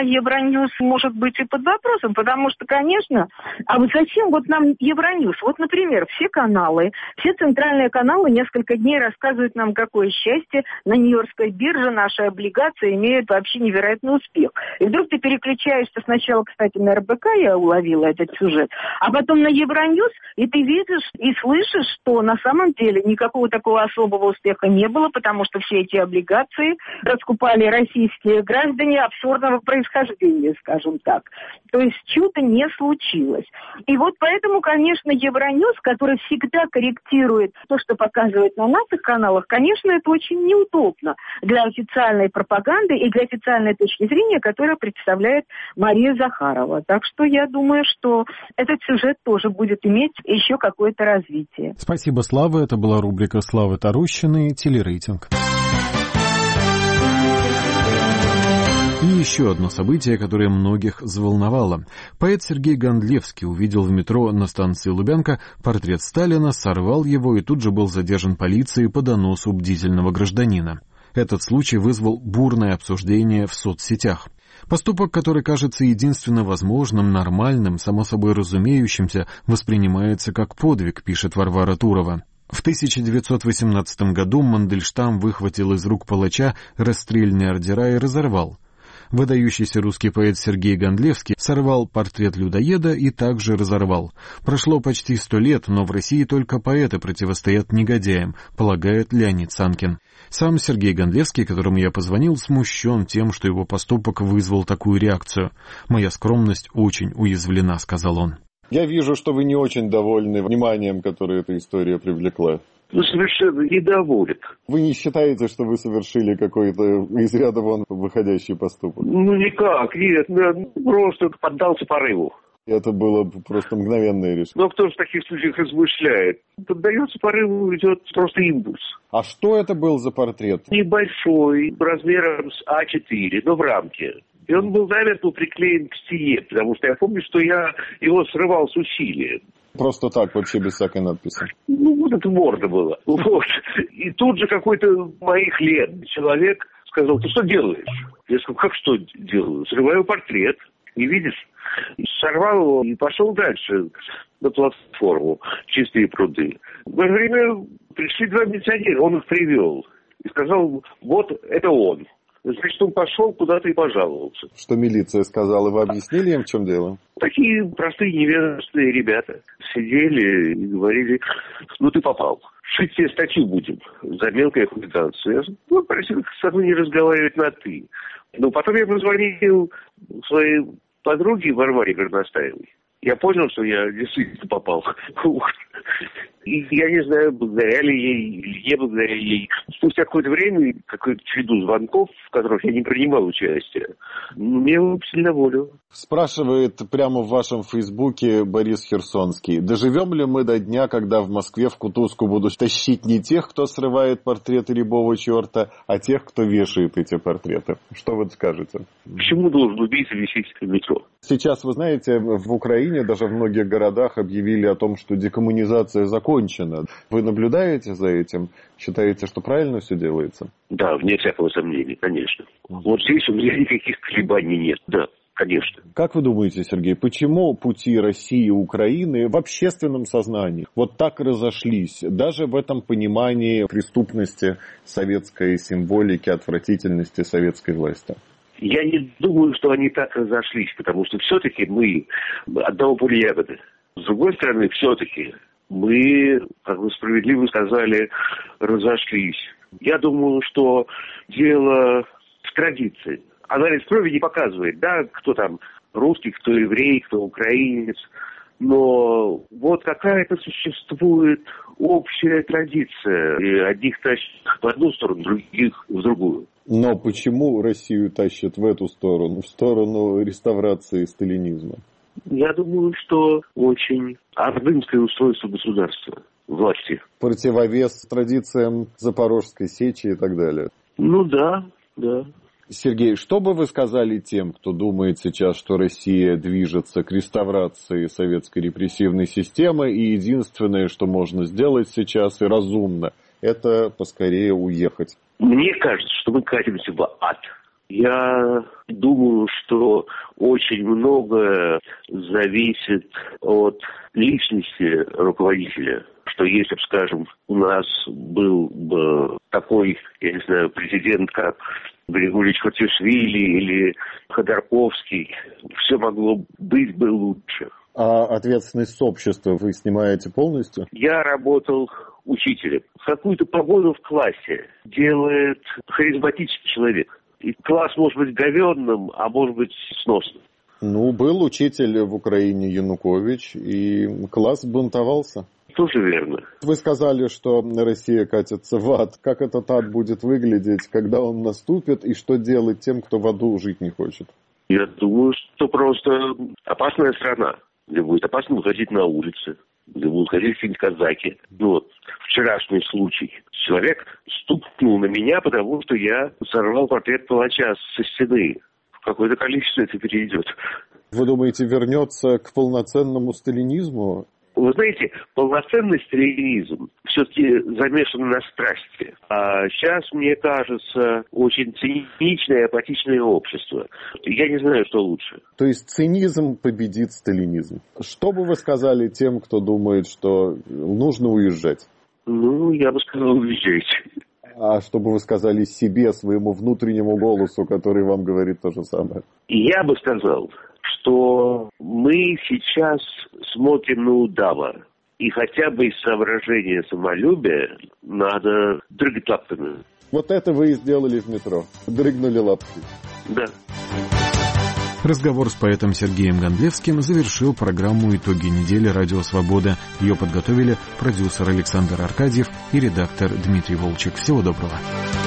Евроньюз может быть и под вопросом, потому что, конечно, а вот зачем вот нам Евроньюз? Вот, например, все каналы, все центральные каналы несколько дней рассказывают нам, какое счастье, на Нью-Йоркской бирже наши облигации имеют вообще невероятный успех. И вдруг ты переключаешься сначала, кстати, на РБК, я уловила этот сюжет, а потом на Евроньюз, и ты видишь и слышишь, что на самом деле никакого такого особого успеха не было, потому что все эти облигации раскупали российские граждане абсурдного происхождения, скажем так. То есть чудо не случилось. И вот поэтому, конечно, Евроньюз, который всегда корректирует то, что показывает на наших каналах, конечно, это очень неудобно для официальной пропаганды и для официальной точки зрения, которую представляет Мария Захарова. Так что я думаю, что этот сюжет тоже будет иметь еще какое-то развитие. Спасибо, Слава. Это была рубрика Славы Тарущиной «Телерейтинг». И еще одно событие, которое многих взволновало. Поэт Сергей Гондлевский увидел в метро на станции Лубянка портрет Сталина, сорвал его и тут же был задержан полицией по доносу бдительного гражданина. Этот случай вызвал бурное обсуждение в соцсетях. Поступок, который кажется единственно возможным, нормальным, само собой разумеющимся, воспринимается как подвиг, пишет Варвара Турова. В 1918 году Мандельштам выхватил из рук палача расстрельные ордера и разорвал. Выдающийся русский поэт Сергей Гондлевский сорвал портрет людоеда и также разорвал. Прошло почти 100 лет, но в России только поэты противостоят негодяям, полагает Леонид Санкин. Сам Сергей Гондлевский, которому я позвонил, смущен тем, что его поступок вызвал такую реакцию. «Моя скромность очень уязвлена», — сказал он. Я вижу, что вы не очень довольны вниманием, которое эта история привлекла. Ну, совершенно недоволен. Вы не считаете, что вы совершили какой-то из ряда вон выходящий поступок? Ну, никак, нет, просто поддался порыву. Это было просто мгновенное решение. Но кто же в таких случаях размышляет? Поддается порыву, идет просто импульс. А что это был за портрет? Небольшой, размером с А4, но в рамке. И он был намертво приклеен к стене, потому что я помню, что я его срывал с усилием. Просто так, вообще без всякой надписи? Ну, вот это морда была. Вот. И тут же какой-то моих лет человек сказал: ты что делаешь? Я сказал: как что делаю? Срываю портрет. Не видишь? Сорвал его и пошел дальше на платформу «Чистые пруды». В это время пришли два милиционера, он их привел. И сказал: вот это он. Значит, он пошел куда-то и пожаловался. Что милиция сказала? Вы объяснили им, в чем дело? Такие простые невежественные ребята сидели и говорили: ну ты попал. Шить тебе статью будем за мелкое хулиганство. Я просил со мной не разговаривать на «ты». Но потом я позвонил своей подруге Варваре Горностаевой. Я понял, что я действительно попал. И я не знаю, благодаря ли ей или не благодаря ей. Спустя какое-то время, какую-то череду звонков, в которых я не принимал участия, мне выпустили на волю. Спрашивает прямо в вашем фейсбуке Борис Херсонский: доживем ли мы до дня, когда в Москве в кутузку будут тащить не тех, кто срывает портреты рябого черта, а тех, кто вешает эти портреты? Что вы скажете? Почему должен убийца висеть в метро? Сейчас, вы знаете, в Украине, даже в многих городах объявили о том, что декоммунизация закончена. Вы наблюдаете за этим? Считаете, что правильно все делается? Да, вне всякого сомнения, конечно. Вот здесь у меня никаких колебаний нет, да. Конечно. Как вы думаете, Сергей, почему пути России и Украины в общественном сознании вот так разошлись, даже в этом понимании преступности советской символики, отвратительности советской власти? Я не думаю, что они так разошлись, потому что все-таки мы одного поля ягоды. С другой стороны, все-таки мы, как вы справедливо сказали, разошлись. Я думаю, что дело в традиции. Анализ крови не показывает, да, кто там русский, кто еврей, кто украинец. Но вот какая-то существует общая традиция. И одних тащат в одну сторону, других в другую. Но почему Россию тащат в эту сторону, в сторону реставрации сталинизма? Я думаю, что очень ордынское устройство государства, власти. Противовес традициям Запорожской сечи и так далее. Ну да, да. Сергей, что бы вы сказали тем, кто думает сейчас, что Россия движется к реставрации советской репрессивной системы, и единственное, что можно сделать сейчас и разумно, это поскорее уехать? Мне кажется, что мы катимся в ад. Я думаю, что очень многое зависит от личности руководителя. Что если бы, скажем, у нас был бы такой, я не знаю, президент, как Григорий Хатишвили или Ходорковский, все могло быть бы лучше. А ответственность с общества вы снимаете полностью? Я работал учителем. Какую-то погоду в классе делает харизматический человек. И класс может быть говенным, а может быть сносным. Ну, был учитель в Украине Янукович, и класс бунтовался. Тоже верно. Вы сказали, что Россия катится в ад. Как этот ад будет выглядеть, когда он наступит, и что делать тем, кто в аду жить не хочет? Я думаю, что просто опасная страна, где будет опасно выходить на улицы, где будут ходить какие-нибудь казаки. Вот вчерашний случай. Человек стукнул на меня, потому что я сорвал портрет палача со стены. В какое-то количество это перейдет. Вы думаете, вернется к полноценному сталинизму? Вы знаете, полноценный сталинизм все-таки замешан на страсти. А сейчас, мне кажется, очень циничное и апатичное общество. Я не знаю, что лучше. То есть цинизм победит сталинизм. Что бы вы сказали тем, кто думает, что нужно уезжать? Ну, я бы сказал, уезжайте. А что бы вы сказали себе, своему внутреннему голосу, который вам говорит то же самое? Я бы сказал, что мы сейчас смотрим на удава. И хотя бы из соображения самолюбия надо дрыгать лапками. Вот это вы и сделали в метро. Дрыгнули лапки. Да. Разговор с поэтом Сергеем Гондлевским завершил программу «Итоги недели. Радио Свобода». Ее подготовили продюсер Александр Аркадьев и редактор Дмитрий Волчек. Всего доброго.